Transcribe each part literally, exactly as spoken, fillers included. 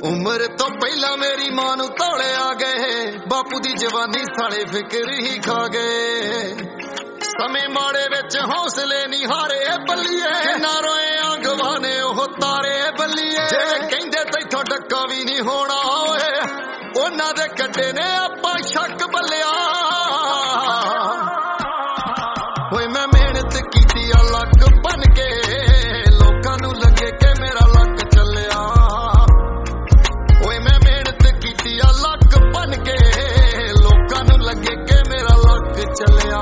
उम्र तो पहला मेरी मां नू तौले आ गए, बापू दी जवानी साले फिक्र ही खा गए। समय माड़े विच हौसले नहीं हारे बल्लिए, ना रोए आंगवाने ओह तारे बल्लिए। जे कहंदे तैथों डक्का भी नहीं होना ओए, उन्हां दे कड्डे ने आपां शक बल्लिया। ओए मैं मेहनत कीती आ लक बन के, लोकां नू लगे के मेरा लक चलिया। ओए मैं मेहनत कीती आ लक बन के, लोकां नू लगे के मेरा लक चलिया।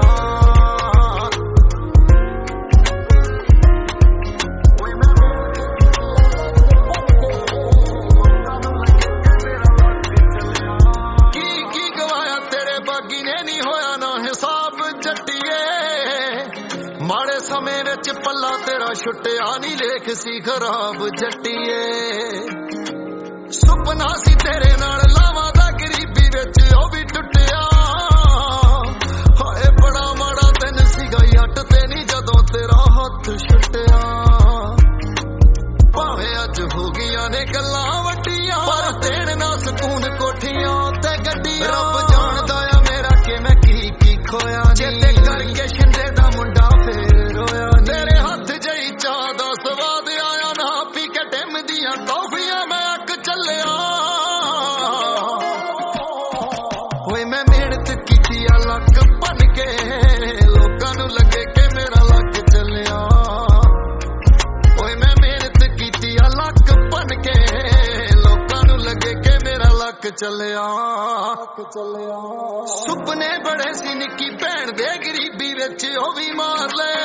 माड़े समय विच पल्ला तेरा छुट्टिया नी, लेख सी खराब जट्टीए। सुपना सी तेरे नाल लावां दा, गरीबी विच ओ भी टुटिया। हाए बड़ा माड़ा दिन सीगा जट ते नी, जदों तेरा हथ छुट्टिया। भावें अज हो गईयां ने गल्लां वड्डियां, पर देण ना सकून कोठियां ते गड्डियां। रब जाणदा आ मेरा कि मैं की की खोया, चेते करके शिंदे दा मुंडा फेर रोया। तेरे हथ जई चाह दा स्वाद आया ना, पी के टिम दियां कॉफियां मैं अक चलिया। ओए मैं मेहनत कीती आ लक बन के, लोकां नू लगे के मेरा लक चलिया। ओए मैं मेहनत कीती आ लक बन के, लोकां नू लगे के मेरा लक चलिया। सुपने बड़े सी निक्की भैन दे, गरीबी विच ओ भी मार ले।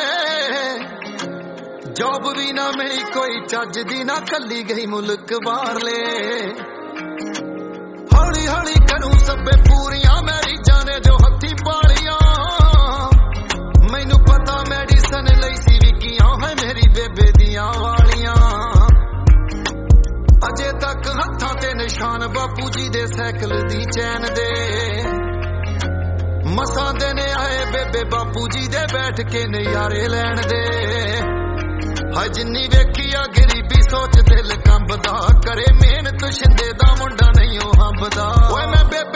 जॉब भी ना मेरी कोई चज दी, ना कली गई मुल्क बाहर ले। हौली हौली करूं सबे पूरियां मेरी जाने जो हथी पालियां। मैनू पता मेडिसन लई सी विकियां है मेरी बेबे दियां वालियां। अजे तक हत्थां ते निशान बापू जी दे साइकिल दी चैन दे। मसां देने आए बेबे बापू जी दे, बैठ के नज़ारे लैण दे। हाय जिन्नी वेखी आ गरीबी सोच दिल कंबदा, करे मेहनत शिंदे दा मुंडा नहीं ओ हंबदा। ओए मैं